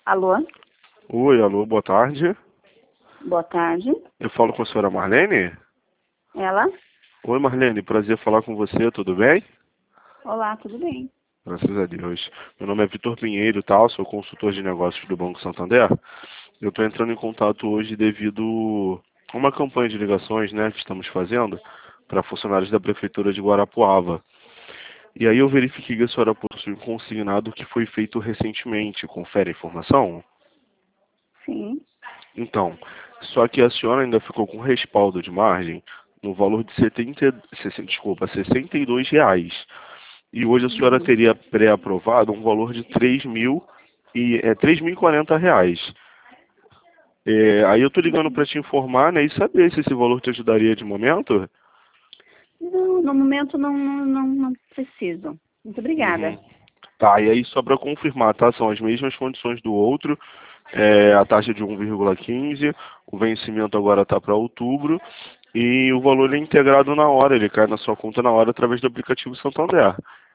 Alô? Oi, alô, boa tarde. Boa tarde. Eu falo com a senhora Marlene? Ela? Oi, Marlene, prazer falar com você, tudo bem? Olá, tudo bem? Graças a Deus. Meu nome é Vitor Pinheiro, tal, sou consultor de negócios do Banco Santander. Eu estou entrando em contato hoje devido a uma campanha de ligações, né, que estamos fazendo para funcionários da Prefeitura de Guarapuava. E aí eu verifiquei que a senhora possui um consignado que foi feito recentemente. Confere a informação? Sim. Então, só que a senhora ainda ficou com respaldo de margem no valor de 62 reais. E hoje a senhora Uhum. teria pré-aprovado um valor de 3.040 reais. Aí eu tô ligando para te informar, né, e saber se esse valor te ajudaria de momento. Não, no momento não preciso. Muito obrigada. Uhum. Tá, e aí só para confirmar, tá? São as mesmas condições do outro. A taxa de 1,15, o vencimento agora está para outubro e o valor é integrado na hora, ele cai na sua conta na hora através do aplicativo Santander.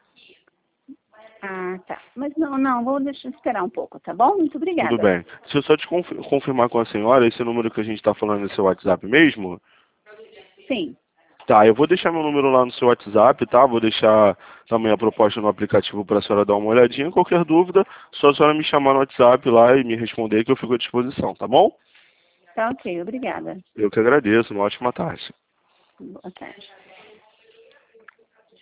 Ah, tá. Mas não, vou deixar esperar um pouco, tá bom? Muito Tudo obrigada. bem. Se eu só te confirmar com a senhora, esse número que a gente está falando é seu WhatsApp mesmo? Sim. Tá, eu vou deixar meu número lá no seu WhatsApp, tá? Vou deixar também a proposta no aplicativo para a senhora dar uma olhadinha. Qualquer dúvida, só a senhora me chamar no WhatsApp lá e me responder que eu fico à disposição, tá bom? Tá ok, obrigada. Eu que agradeço, uma ótima tarde. Boa tarde.